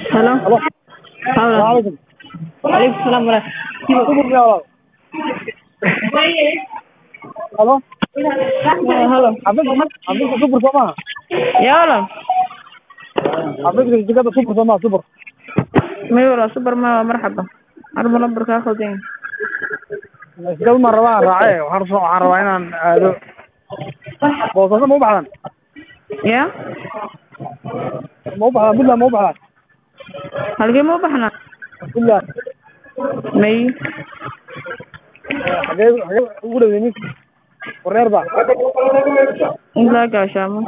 Hello. Halo. Halo. Assalamualaikum. Waalaikumsalam warahmatullahi Subur ya Allah. Halo. Halo. Habis subur sama. Ya Allah. Habis juga subur sama subur. May wala super marhaba. Armo number ka khaldin. Isgal ma rabaa raacay waxaan rabaa inaan aado boosaaso ma u baxdan Ya? ma u baxdan Puntland ma u baxdan Halkee mo baxna? Puntland May xagee ugu dhaweynin wareer ba ila gaashamo.